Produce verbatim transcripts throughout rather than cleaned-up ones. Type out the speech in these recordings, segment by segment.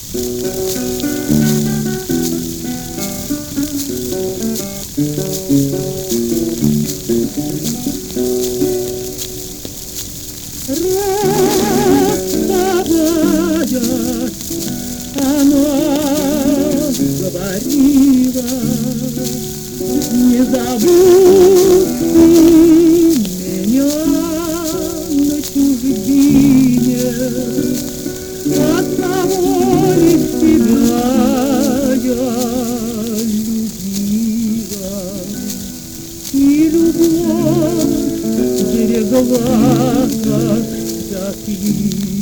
говорила, не забудь ты меня на чужбине, одного лишь тебя я любила, и любовь берегла как Софию.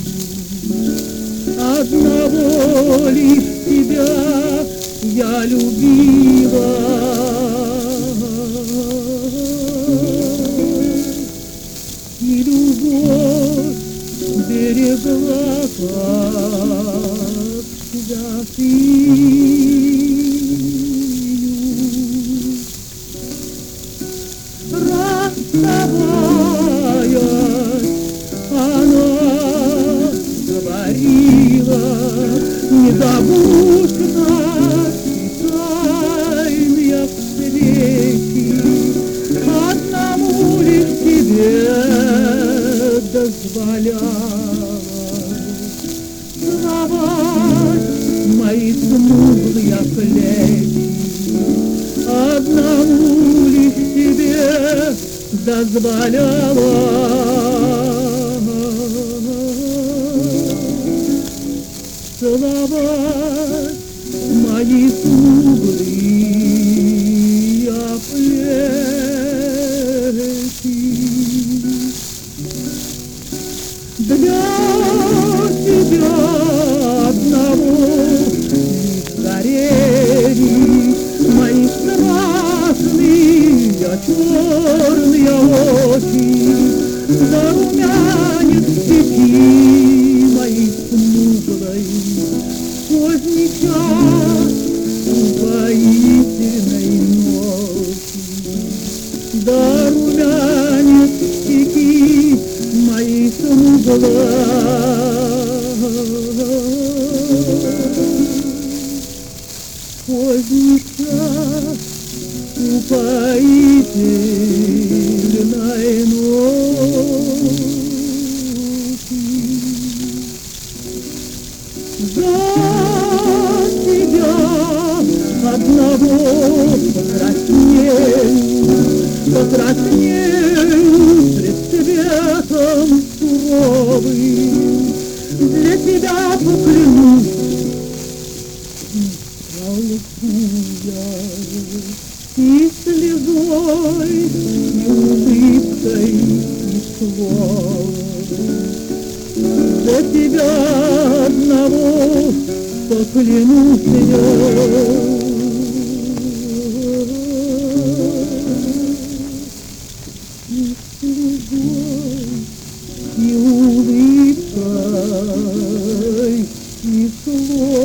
Одного лишь тебя я любила, и любовь берегла как Софию. Расставаясь, она говорила, не забудь наши тайные встречи, одному лишь тебе дозволялось целовать мои смуглые плечи, одному лишь тебе дозволялось целовать мои смуглые плечи. Для тебя одного лишь горели мои страшные черные очи, да румянец щеки моей смуглой поздний час упоительной ночи, да румянец щеки моей смуглой поздний час упоительной ночи. За тебя одного покраснею, покраснею пред светом суровым, для тебя поклянусь, и слезой, и улыбкой, и словом. За тебя одного поклянусь я, и слезой, и улыбкой, и словом.